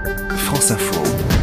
France Info.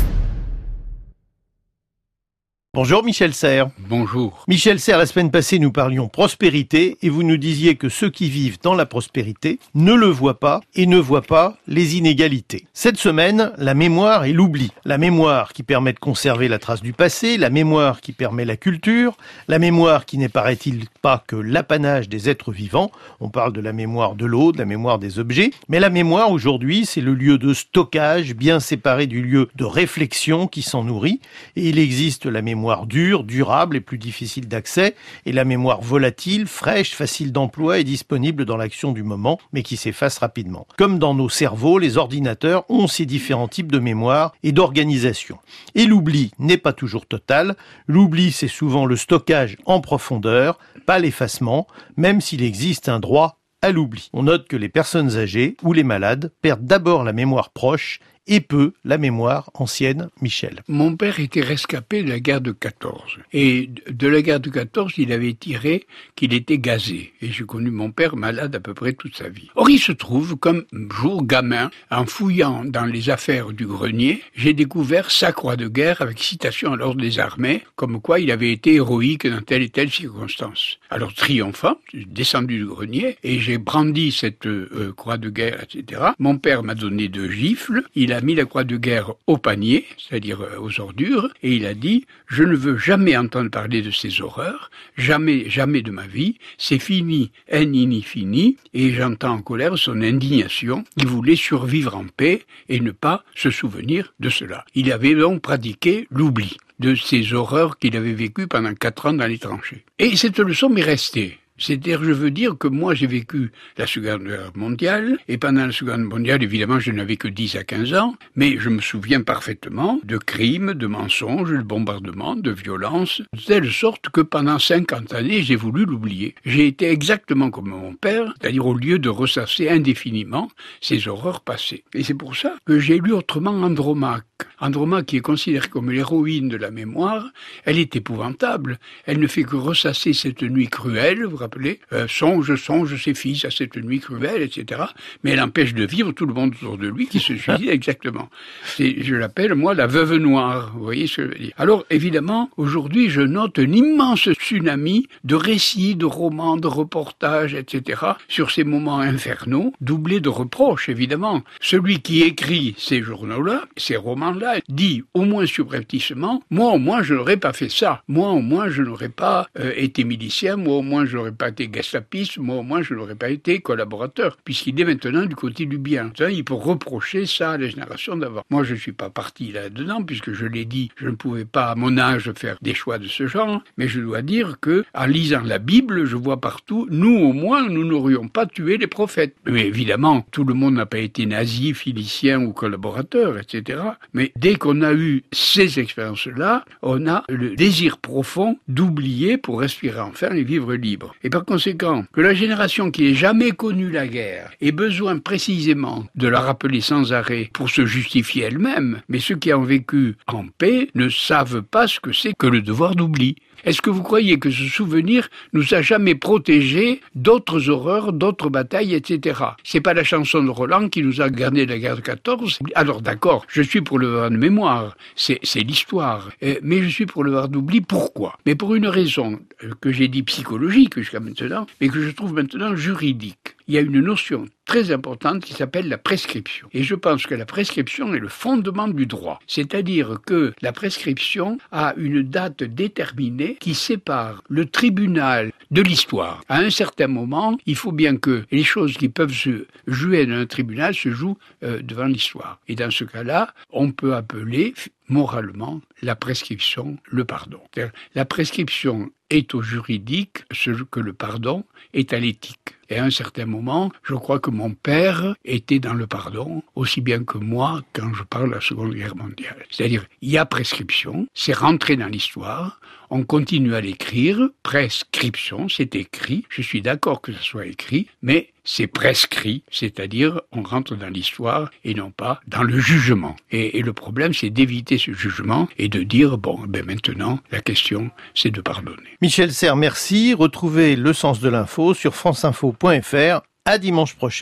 Bonjour Michel Serres. Bonjour. Michel Serres, la semaine passée, nous parlions prospérité et vous nous disiez que ceux qui vivent dans la prospérité ne le voient pas et ne voient pas les inégalités. Cette semaine, la mémoire et l'oubli. La mémoire qui permet de conserver la trace du passé, la mémoire qui permet la culture, la mémoire qui n'est, paraît-il, pas que l'apanage des êtres vivants. On parle de la mémoire de l'eau, de la mémoire des objets. Mais la mémoire, aujourd'hui, c'est le lieu de stockage bien séparé du lieu de réflexion qui s'en nourrit. Et il existe la mémoire dure, durable et plus difficile d'accès, et la mémoire volatile, fraîche, facile d'emploi et disponible dans l'action du moment, mais qui s'efface rapidement. Comme dans nos cerveaux, les ordinateurs ont ces différents types de mémoire et d'organisation. Et l'oubli n'est pas toujours total. L'oubli, c'est souvent le stockage en profondeur, pas l'effacement, même s'il existe un droit à l'oubli. On note que les personnes âgées ou les malades perdent d'abord la mémoire proche et peu la mémoire ancienne. Michel. Mon père était rescapé de la guerre de 14. Et de la guerre de 14, il avait tiré qu'il était gazé. Et j'ai connu mon père malade à peu près toute sa vie. Or, il se trouve, comme jour gamin, en fouillant dans les affaires du grenier, j'ai découvert sa croix de guerre avec citation à l'ordre des armées, comme quoi il avait été héroïque dans telle et telle circonstance. Alors, triomphant, j'ai descendu du grenier et j'ai brandi cette croix de guerre, etc. Mon père m'a donné 2 gifles. Il a mis la croix de guerre au panier, c'est-à-dire aux ordures, et il a dit « Je ne veux jamais entendre parler de ces horreurs, jamais, jamais de ma vie, c'est fini, nini fini », et j'entends en colère son indignation. Il voulait survivre en paix et ne pas se souvenir de cela. Il avait donc pratiqué l'oubli de ces horreurs qu'il avait vécues pendant 4 ans dans les tranchées. Et cette leçon m'est restée. C'est-à-dire, je veux dire que moi, j'ai vécu la Seconde Guerre mondiale, et pendant la Seconde Guerre mondiale, évidemment, je n'avais que 10 à 15 ans, mais je me souviens parfaitement de crimes, de mensonges, de bombardements, de violences, de telle sorte que pendant 50 années, j'ai voulu l'oublier. J'ai été exactement comme mon père, c'est-à-dire au lieu de ressasser indéfiniment ces horreurs passées. Et c'est pour ça que j'ai lu autrement Andromaque. Andromaque, qui est considérée comme l'héroïne de la mémoire, elle est épouvantable. Elle ne fait que ressasser cette nuit cruelle, vous rappelez, songe ses fils à cette nuit cruelle, etc. Mais elle empêche de vivre tout le monde autour de lui qui se suicide exactement. Je l'appelle, moi, la veuve noire. Vous voyez ce que je veux dire. Alors, évidemment, aujourd'hui, je note un immense tsunami de récits, de romans, de reportages, etc. sur ces moments infernaux, doublés de reproches, évidemment. Celui qui écrit ces journaux-là, ces romans-là, dit, au moins subrepticement, moi au moins je n'aurais pas fait ça, moi au moins je n'aurais pas été milicien, moi au moins je n'aurais pas été gestapiste, moi au moins je n'aurais pas été collaborateur, puisqu'il est maintenant du côté du bien. Il peut reprocher ça à la génération d'avant. Moi je ne suis pas parti là-dedans, puisque je l'ai dit, je ne pouvais pas à mon âge faire des choix de ce genre, mais je dois dire que, en lisant la Bible, je vois partout, nous au moins nous n'aurions pas tué les prophètes. Mais évidemment, tout le monde n'a pas été nazi, philicien ou collaborateur, etc. Mais dès qu'on a eu ces expériences-là, on a le désir profond d'oublier pour respirer enfin et vivre libre. Et par conséquent, que la génération qui n'ait jamais connu la guerre ait besoin précisément de la rappeler sans arrêt pour se justifier elle-même, mais ceux qui ont vécu en paix ne savent pas ce que c'est que le devoir d'oubli. Est-ce que vous croyez que ce souvenir nous a jamais protégés d'autres horreurs, d'autres batailles, etc. C'est pas la chanson de Roland qui nous a gardé la guerre de 14. Alors d'accord, je suis pour le devoir de mémoire, c'est l'histoire, mais je suis pour le devoir d'oubli. Pourquoi? Mais pour une raison que j'ai dit psychologique jusqu'à maintenant, mais que je trouve maintenant juridique. Il y a une notion très importante qui s'appelle la prescription. Et je pense que la prescription est le fondement du droit. C'est-à-dire que la prescription a une date déterminée qui sépare le tribunal de l'histoire. À un certain moment, il faut bien que les choses qui peuvent se jouer dans un tribunal se jouent devant l'histoire. Et dans ce cas-là, on peut appeler moralement la prescription le pardon. La prescription est au juridique ce que le pardon est à l'éthique. Et à un certain moment, je crois que mon père était dans le pardon, aussi bien que moi quand je parle de la Seconde Guerre mondiale. C'est-à-dire, il y a prescription, c'est rentré dans l'histoire, on continue à l'écrire, prescription, c'est écrit, je suis d'accord que ça soit écrit, mais c'est prescrit, c'est-à-dire on rentre dans l'histoire et non pas dans le jugement. Et le problème, c'est d'éviter ce jugement et de dire, maintenant, la question, c'est de pardonner. Michel Serres, merci. Retrouvez le sens de l'info sur franceinfo.fr. À dimanche prochain.